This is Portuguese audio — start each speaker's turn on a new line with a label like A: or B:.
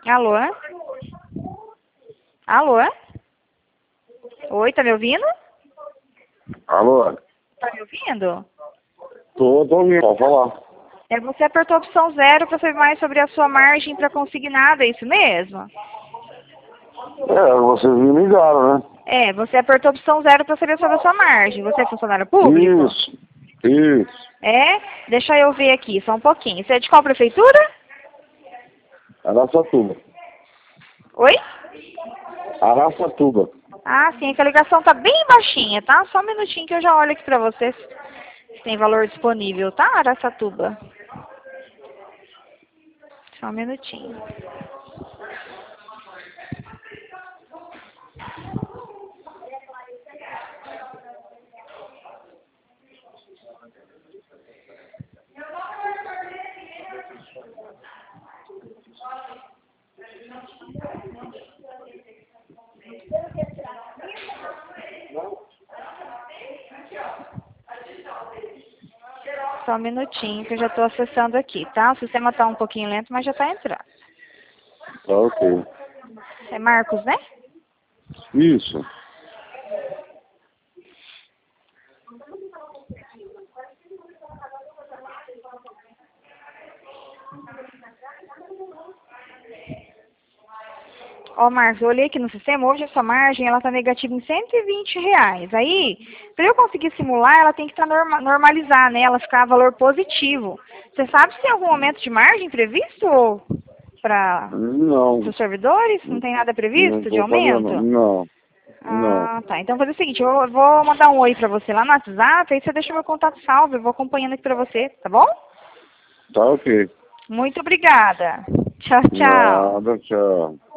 A: Alô? Alô? Oi, tá me ouvindo?
B: Alô?
A: Tá me ouvindo?
B: Tô ouvindo, pode falar.
A: Você apertou a opção 0 para saber mais sobre a sua margem para consignado, é isso mesmo?
B: Vocês me ligaram, né?
A: Você apertou a opção 0 para saber sobre a sua margem. Você é funcionário público?
B: Isso.
A: Deixa eu ver aqui, só um pouquinho. Você é de qual prefeitura?
B: Araçatuba.
A: Oi?
B: Araçatuba.
A: Ah, sim, é que a ligação tá bem baixinha, tá? Só um minutinho que eu já olho aqui pra você se tem valor disponível, tá, Araçatuba? Só um minutinho. Só um minutinho que eu já tô acessando aqui, tá? O sistema tá um pouquinho lento, mas já tá entrando.
B: Tá ok.
A: É Marcos, né?
B: Isso.
A: Ó, Marcos, eu olhei aqui no sistema, hoje a sua margem, ela tá negativa em R$ 120. Aí, para eu conseguir simular, ela tem que estar normalizar, né? Ela ficar valor positivo. Você sabe se tem algum aumento de margem previsto para
B: Não.
A: os servidores? Não tem nada
B: Não
A: previsto de
B: tô
A: aumento?
B: fazendo. Não.
A: Ah, tá. Então, vou fazer o seguinte, eu vou mandar um oi pra você lá no WhatsApp, aí você deixa meu contato salvo, eu vou acompanhando aqui pra você, tá bom?
B: Tá ok.
A: Muito obrigada. Tchau, tchau.
B: Nada, tchau.